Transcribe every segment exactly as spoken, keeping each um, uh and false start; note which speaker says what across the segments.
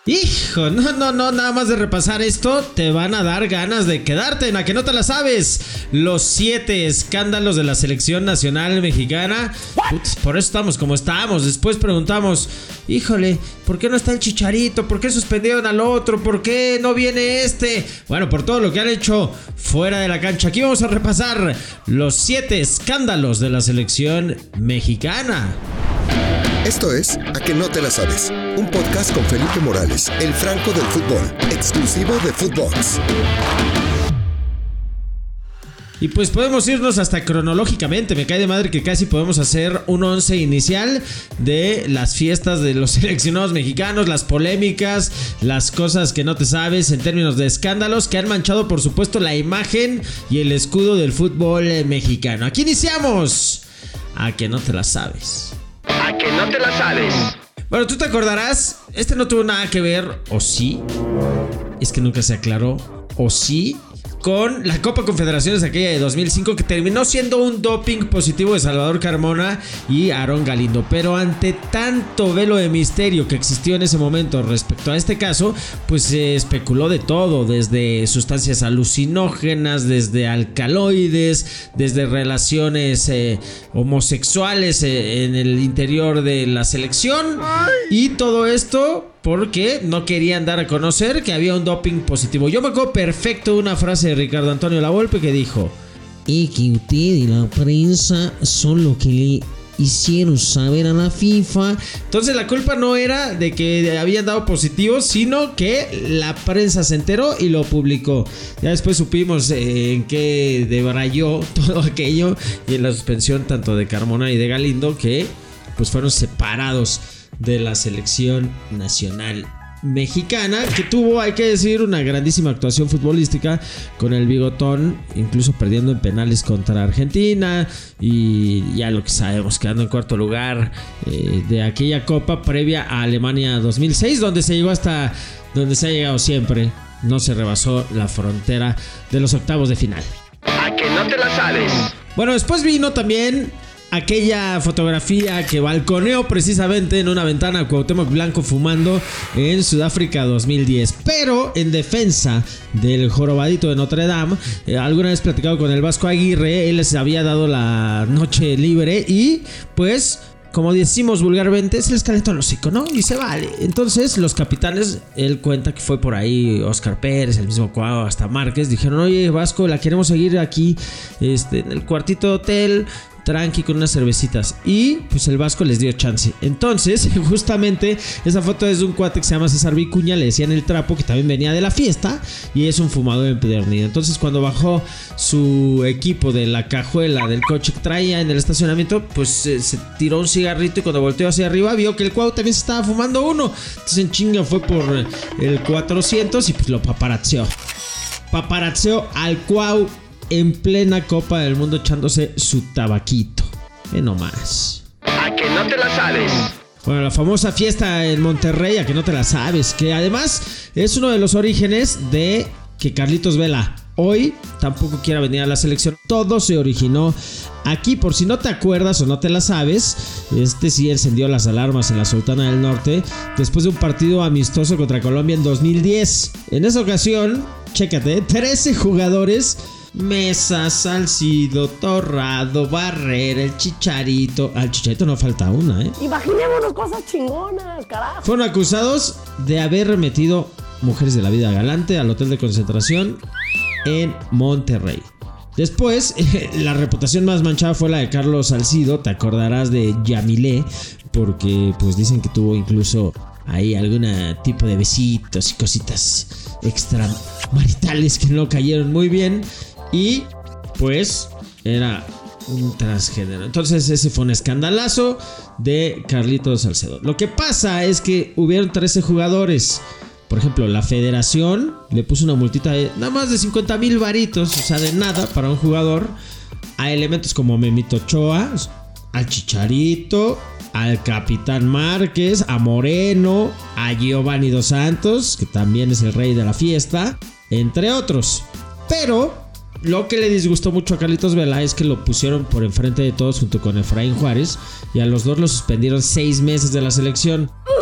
Speaker 1: Hijo, no, no, no, nada más de repasar esto te van a dar ganas de quedarte en A Que No Te La Sabes. Los siete escándalos de la selección nacional mexicana. Putz, por eso estamos como estamos. Después preguntamos, híjole, ¿por qué no está el Chicharito? ¿Por qué suspendieron al otro? ¿Por qué no viene este? Bueno, por todo lo que han hecho fuera de la cancha. Aquí vamos a repasar los siete escándalos de la selección mexicana.
Speaker 2: Esto es A Que No Te La Sabes, un podcast con Felipe Morales, el Franco del fútbol, exclusivo de Footbox.
Speaker 1: Y pues podemos irnos hasta cronológicamente. Me cae de madre que casi podemos hacer un once inicial de las fiestas de los seleccionados mexicanos, las polémicas, las cosas que no te sabes en términos de escándalos que han manchado, por supuesto, la imagen y el escudo del fútbol mexicano. Aquí iniciamos A Que No Te La Sabes.
Speaker 3: A Que No Te La Sabes.
Speaker 1: Bueno, tú te acordarás, este no tuvo nada que ver, ¿o sí? Es que nunca se aclaró, ¿o sí? Con la Copa Confederaciones aquella de dos mil cinco, que terminó siendo un doping positivo de Salvador Carmona y Aarón Galindo. Pero ante tanto velo de misterio que existió en ese momento respecto a este caso, pues se especuló de todo, desde sustancias alucinógenas, desde alcaloides, desde relaciones eh, homosexuales eh, en el interior de la selección. Y todo esto porque no querían dar a conocer que había un doping positivo. Yo me acuerdo perfecto de una frase de Ricardo Antonio Lavolpe que dijo: y que usted y la prensa son lo que le hicieron saber a la FIFA. Entonces la culpa no era de que habían dado positivo, sino que la prensa se enteró y lo publicó. Ya después supimos eh, en qué debrayó todo aquello, y en la suspensión tanto de Carmona y de Galindo, que pues fueron separados de la selección nacional mexicana, que tuvo, hay que decir, una grandísima actuación futbolística con el bigotón, incluso perdiendo en penales contra Argentina, y ya lo que sabemos, quedando en cuarto lugar eh, de aquella copa previa a Alemania dos mil seis, donde se llegó hasta donde se ha llegado siempre. No se rebasó la frontera de los octavos de final.
Speaker 3: A Que No Te La Sabes.
Speaker 1: Bueno, después vino también aquella fotografía que balconeó precisamente en una ventana a Cuauhtémoc Blanco fumando en Sudáfrica dos mil diez. Pero en defensa del jorobadito de Notre Dame, eh, alguna vez platicado con el Vasco Aguirre, él les había dado la noche libre y pues, como decimos vulgarmente, se les calentó el hocico, ¿no? Y se vale. Entonces los capitanes, él cuenta que fue por ahí Oscar Pérez, el mismo Cuau, hasta Márquez, dijeron: oye, Vasco, la queremos seguir aquí este, en el cuartito de hotel, tranqui, con unas cervecitas. Y pues el Vasco les dio chance. Entonces, justamente esa foto es de un cuate que se llama César Vicuña, le decían el Trapo, que también venía de la fiesta y es un fumador empedernido. Entonces, cuando bajó su equipo de la cajuela del coche que traía en el estacionamiento, pues eh, se tiró un cigarrito, y cuando volteó hacia arriba vio que el Cuau también se estaba fumando uno. Entonces en chinga fue por el cuatrocientos y pues lo paparazzió. Paparazzió al Cuau en plena Copa del Mundo echándose su tabaquito. Ve nomás.
Speaker 3: A Que No Te La Sabes.
Speaker 1: Bueno, la famosa fiesta en Monterrey, A Que No Te La Sabes, que además es uno de los orígenes de que Carlitos Vela hoy tampoco quiera venir a la selección. Todo se originó aquí. Por si no te acuerdas o no te la sabes, este sí encendió las alarmas en la Sultana del Norte después de un partido amistoso contra Colombia en dos mil diez. En esa ocasión, chécate, trece jugadores: Mesa, Salcido, Torrado, Barrera, el Chicharito. Al Chicharito no falta una, ¿eh?
Speaker 4: Imaginémonos cosas chingonas, carajo.
Speaker 1: Fueron acusados de haber metido mujeres de la vida galante al hotel de concentración en Monterrey. Después, eh, la reputación más manchada fue la de Carlos Salcido. Te acordarás de Yamilé, porque pues dicen que tuvo incluso ahí algún tipo de besitos y cositas extramaritales que no cayeron muy bien. Y pues era un transgénero. Entonces ese fue un escandalazo de Carlitos Salcedo. Lo que pasa es que hubieron trece jugadores. Por ejemplo, la federación le puso una multita de nada más de cincuenta mil varitos, o sea, de nada para un jugador, a elementos como Memito Ochoa, al Chicharito, al Capitán Márquez, a Moreno, a Giovanni Dos Santos, que también es el rey de la fiesta, entre otros. Pero lo que le disgustó mucho a Carlitos Vela es que lo pusieron por enfrente de todos junto con Efraín Juárez, y a los dos los suspendieron seis meses de la selección.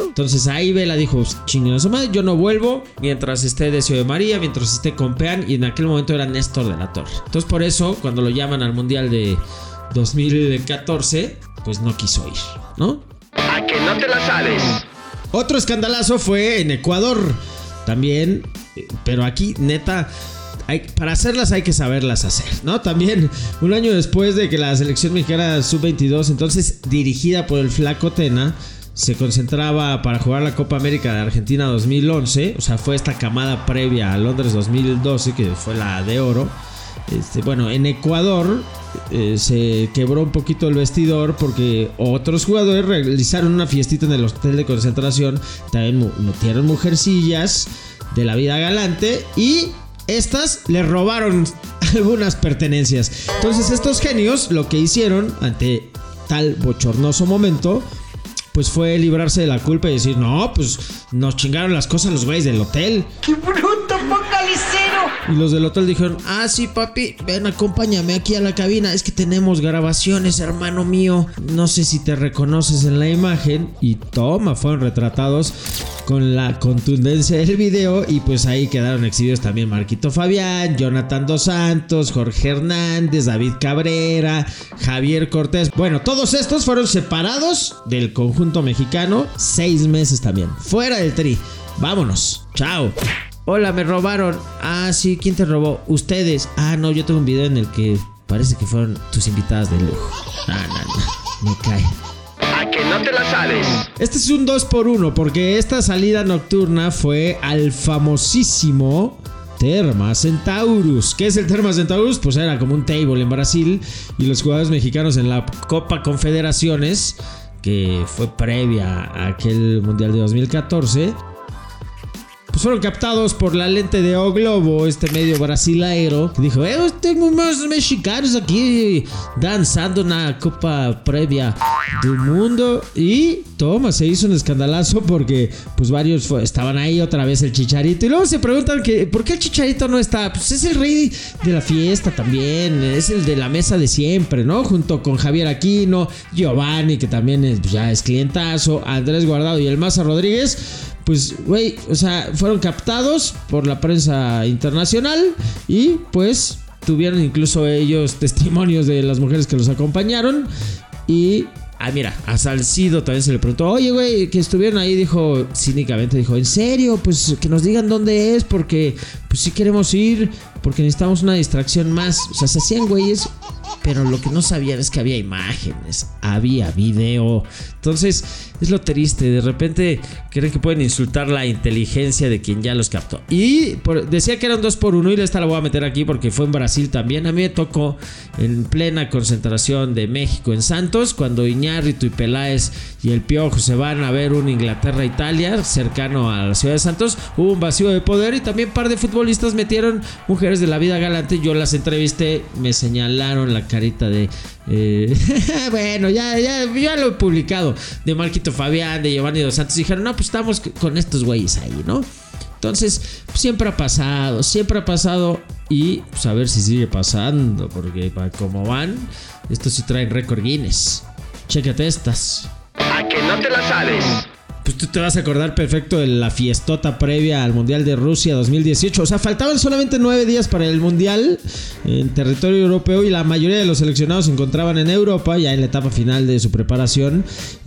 Speaker 1: Entonces ahí Vela dijo, chinguen a su madre, yo no vuelvo mientras esté Decio de María, mientras esté Compeán, y en aquel momento era Néstor de la Torre. Entonces por eso, cuando lo llaman al Mundial de dos mil catorce, pues no quiso ir, ¿no?
Speaker 3: A que no te la sabes.
Speaker 1: Otro escandalazo fue en Ecuador también, pero aquí neta, hay, para hacerlas hay que saberlas hacer, ¿no? También un año después de que la selección mexicana sub veintidós, entonces dirigida por el Flaco Tena, se concentraba para jugar la Copa América de Argentina dos mil once, o sea, fue esta camada previa a Londres dos mil doce, que fue la de oro. Este, bueno, en Ecuador eh, se quebró un poquito el vestidor porque otros jugadores realizaron una fiestita en el hotel de concentración. También metieron mujercillas de la vida galante y estas le robaron algunas pertenencias. Entonces estos genios lo que hicieron ante tal bochornoso momento, pues fue librarse de la culpa y decir, no, pues nos chingaron las cosas los güeyes del hotel.
Speaker 5: ¡Qué bruto, focalicero!
Speaker 1: Y los del hotel dijeron, ah, sí, papi, ven, acompáñame aquí a la cabina. Es que tenemos grabaciones, hermano mío. No sé si te reconoces en la imagen. Y toma, fueron retratados con la contundencia del video. Y pues ahí quedaron exhibidos también Marquito Fabián, Jonathan Dos Santos, Jorge Hernández, David Cabrera, Javier Cortés. Bueno, todos estos fueron separados del conjunto mexicano seis meses también. Fuera del tri. Vámonos. Chao. Hola, me robaron. Ah, sí, ¿quién te robó? Ustedes. Ah, no, yo tengo un video en el que parece que fueron tus invitadas de lujo. Ah, no, no, me cae.
Speaker 3: A que no te la sabes.
Speaker 1: Este es un dos por uno porque esta salida nocturna fue al famosísimo Terma Centaurus. ¿Qué es el Terma Centaurus? Pues era como un table en Brasil y los jugadores mexicanos en la Copa Confederaciones, que fue previa a aquel Mundial de dos mil catorce, pues fueron captados por la lente de O Globo, este medio brasileiro, que dijo, eh, tengo más mexicanos aquí danzando una copa previa del mundo. Y toma, se hizo un escandalazo porque pues varios fue, estaban ahí, otra vez el Chicharito. Y luego se preguntan que ¿por qué el Chicharito no está? Pues es el rey de la fiesta también, es el de la mesa de siempre, ¿no? Junto con Javier Aquino, Giovanni, que también es, ya es clientazo, Andrés Guardado y el Maza Rodríguez. Pues, güey, o sea, fueron captados por la prensa internacional y pues tuvieron incluso ellos testimonios de las mujeres que los acompañaron. Y, ah, mira, a Salcido también se le preguntó, oye, güey, que estuvieron ahí, dijo, cínicamente, dijo, ¿en serio? Pues que nos digan dónde es, porque pues sí queremos ir, porque necesitamos una distracción más. O sea, se hacían güeyes, pero lo que no sabían es que había imágenes, había video. Entonces es lo triste, de repente creen que pueden insultar la inteligencia de quien ya los captó. Y por, decía que eran dos por uno, y esta la voy a meter aquí porque fue en Brasil también. A mí me tocó en plena concentración de México en Santos, cuando Iñárritu y Peláez y el Piojo se van a ver un Inglaterra-Italia cercano a la ciudad de Santos. Hubo un vacío de poder y también un par de futbolistas metieron mujeres de la vida galante. Yo las entrevisté, me señalaron la carita de eh, bueno, ya, ya, ya lo he publicado, de Marquito Fabián, de Giovanni Dos Santos. Dijeron, no, pues estamos con estos güeyes ahí, ¿no? Entonces, pues, siempre ha pasado, siempre ha pasado. Y pues a ver si sigue pasando, porque para como van, estos sí traen récord Guinness. Chécate estas.
Speaker 3: A que no te la sabes.
Speaker 1: Pues tú te vas a acordar perfecto de la fiestota previa al Mundial de Rusia dos mil dieciocho. O sea, faltaban solamente nueve días para el Mundial en territorio europeo y la mayoría de los seleccionados se encontraban en Europa, ya en la etapa final de su preparación.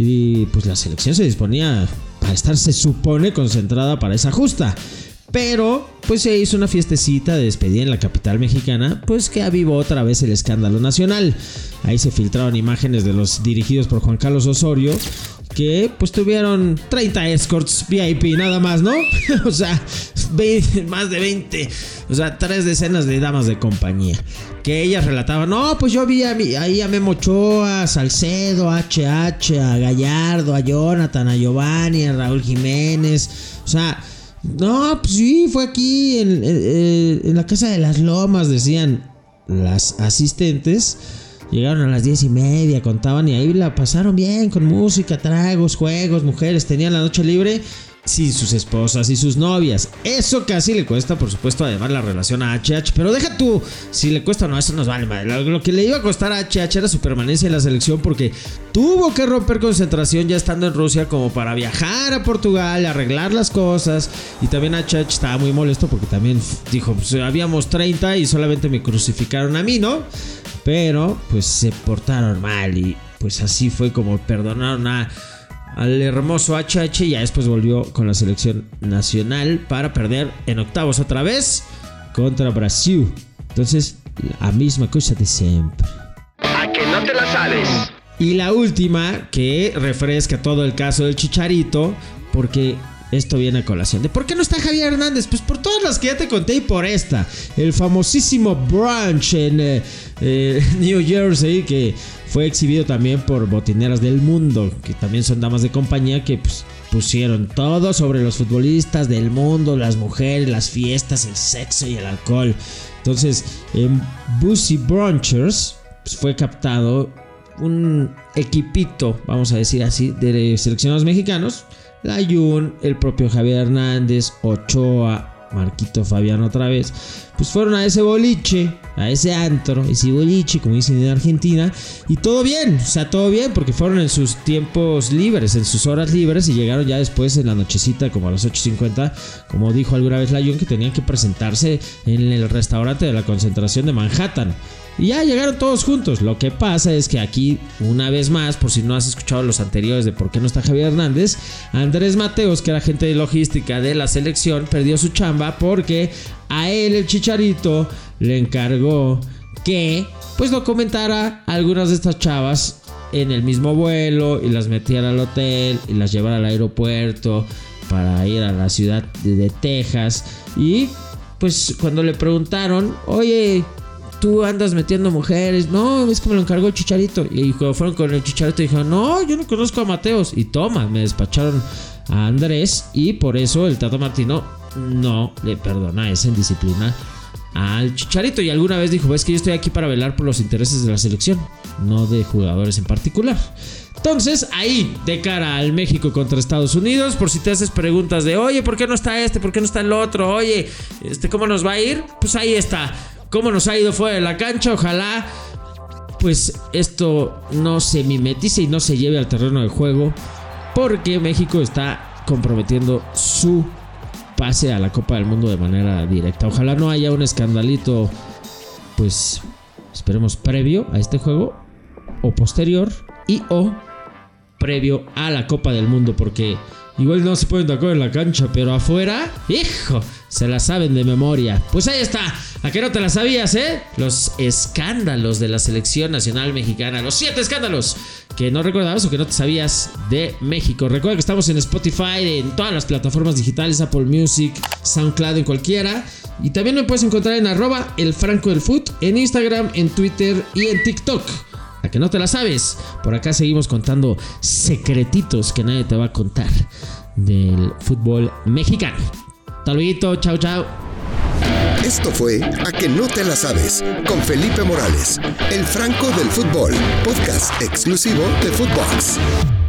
Speaker 1: Y pues la selección se disponía para estar, se supone, concentrada para esa justa. Pero pues se hizo una fiestecita de despedida en la capital mexicana, pues que avivó otra vez el escándalo nacional. Ahí se filtraron imágenes de los dirigidos por Juan Carlos Osorio, que pues tuvieron treinta escorts V I P nada más, ¿no? O sea, veinte, más de veinte, o sea, tres decenas de damas de compañía. Que ellas relataban, no, pues yo vi a mi, ahí a Memo Ochoa, a Salcedo, a H H, a Gallardo, a Jonathan, a Giovanni, a Raúl Jiménez. O sea, no, pues sí, fue aquí en, en, en la Casa de las Lomas, decían las asistentes. Llegaron a las diez y media, contaban, y ahí la pasaron bien con música, tragos, juegos, mujeres, tenían la noche libre. sin sus esposas y sus novias. Eso casi le cuesta, por supuesto, además la relación a H H. Pero deja tú, si le cuesta o no, eso nos vale madre. Lo que le iba a costar a H H era su permanencia en la selección, porque tuvo que romper concentración ya estando en Rusia como para viajar a Portugal, arreglar las cosas. Y también H H estaba muy molesto porque también dijo, pues habíamos treinta y solamente me crucificaron a mí, ¿no? Pero pues se portaron mal y pues así fue como perdonaron a al hermoso H H. Y ya después volvió con la selección nacional para perder en octavos otra vez contra Brasil. Entonces, la misma cosa de siempre.
Speaker 3: A que no te la sabes.
Speaker 1: Y la última, que refresca todo el caso del Chicharito, porque esto viene a colación de ¿por qué no está Javier Hernández? Pues por todas las que ya te conté y por esta. El famosísimo brunch en eh, eh, New Jersey, que fue exhibido también por Botineras del Mundo, que también son damas de compañía, que pues, pusieron todo sobre los futbolistas del mundo, las mujeres, las fiestas, el sexo y el alcohol. Entonces, en Boozy Brunchers pues, fue captado un equipito, vamos a decir así, de seleccionados mexicanos. Layún, el propio Javier Hernández, Ochoa, Marquito Fabián otra vez, pues fueron a ese boliche, a ese antro, ese boliche, como dicen en Argentina, y todo bien, o sea, todo bien, porque fueron en sus tiempos libres, en sus horas libres, y llegaron ya después en la nochecita, como a las ocho cincuenta, como dijo alguna vez Layún, que tenían que presentarse en el restaurante de la concentración de Manhattan. Y ya llegaron todos juntos. Lo que pasa es que aquí, una vez más, por si no has escuchado los anteriores de por qué no está Javier Hernández, Andrés Mateos, que era agente de logística de la selección, perdió su chamba porque a él el Chicharito le encargó que pues documentara a algunas de estas chavas en el mismo vuelo y las metiera al hotel y las llevara al aeropuerto para ir a la ciudad de, de Texas. Y pues cuando le preguntaron, oye, tú andas metiendo mujeres, no, es que me lo encargó el Chicharito. Y cuando fueron con el Chicharito dijeron, no, yo no conozco a Mateos. Y toma, me despacharon a Andrés. Y por eso el Tata Martino no le perdona esa indisciplina al Chicharito. Y alguna vez dijo, es que yo estoy aquí para velar por los intereses de la selección, no de jugadores en particular. Entonces, ahí, de cara al México contra Estados Unidos, por si te haces preguntas de, oye, ¿por qué no está este? ¿Por qué no está el otro? Oye, este, ¿cómo nos va a ir? Pues ahí está. ¿Cómo nos ha ido fuera de la cancha? Ojalá pues esto no se mimetice y no se lleve al terreno de juego, porque México está comprometiendo su pase a la Copa del Mundo de manera directa. Ojalá no haya un escandalito, pues esperemos previo a este juego o posterior y o previo a la Copa del Mundo, porque igual no se pueden tocar en la cancha, pero afuera, hijo, se la saben de memoria. Pues ahí está, a que no te la sabías, ¿eh? Los escándalos de la selección nacional mexicana, los siete escándalos que no recordabas o que no te sabías de México. Recuerda que estamos en Spotify, en todas las plataformas digitales, Apple Music, SoundCloud, en cualquiera. Y también me puedes encontrar en arroba el Franco del Foot, en Instagram, en Twitter y en TikTok. A que no te la sabes. Por acá seguimos contando secretitos que nadie te va a contar del fútbol mexicano. Hasta luego, chao, chao.
Speaker 2: Esto fue A que no te la sabes, con Felipe Morales, el Franco del Fútbol, podcast exclusivo de Footbox.